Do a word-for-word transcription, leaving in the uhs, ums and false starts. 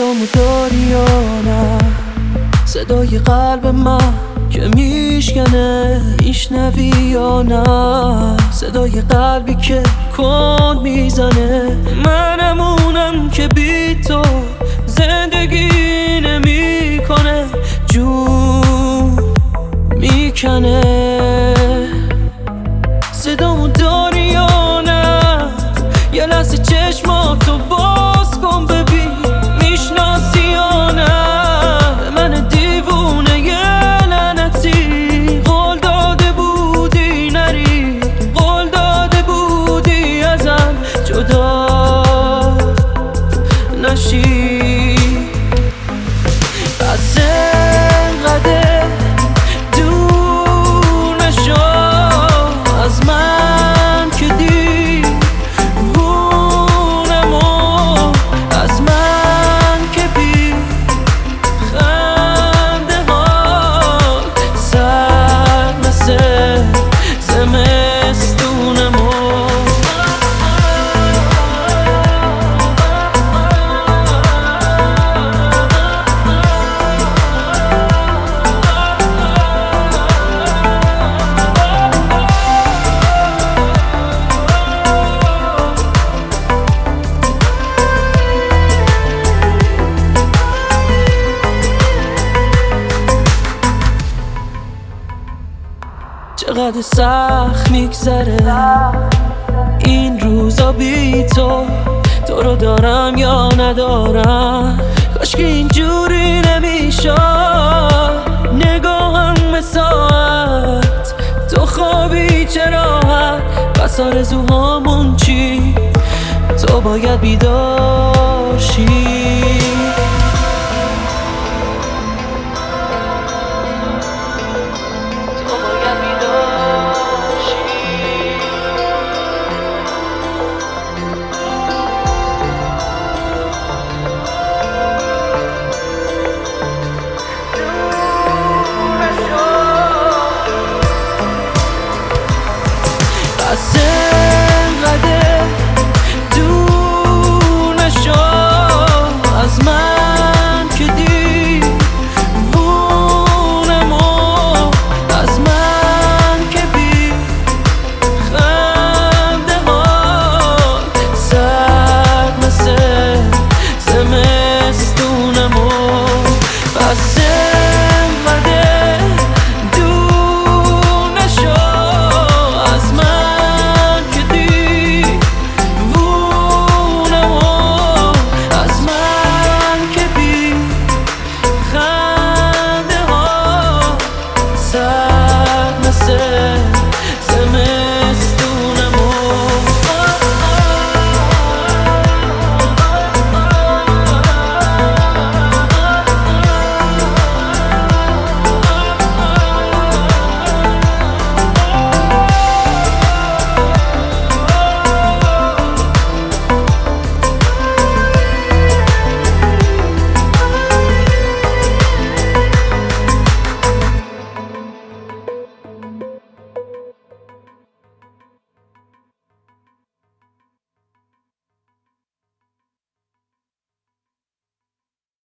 صدامو داری یا نه؟ صدای قلب من که میشکنه میشنوی یا نه؟ صدای قلبی که کند میزنه. منمونم که بی تو زندگی نمیکنه، جون میکنه. صدامو داری یا نه؟ یه لحظه چشماتو باز کن ببین میشناسی یا نه؟ به من دیوونه یه لعنتی قول داده بودی نری، قول داده بودی ازم جدا نشی. پس انقدر دور نشو از من که دیوونم، و از من که بی خنده ها سرد مثل زمستونم. چقدر سخت میگذره این روزا بی تو، تو رو دارم یا ندارم. کاش که اینجوری نمیشد نگاهم مساعت، تو خوابی چه راحت. پس آرزوهامون چی؟ تو باید بیدار شی.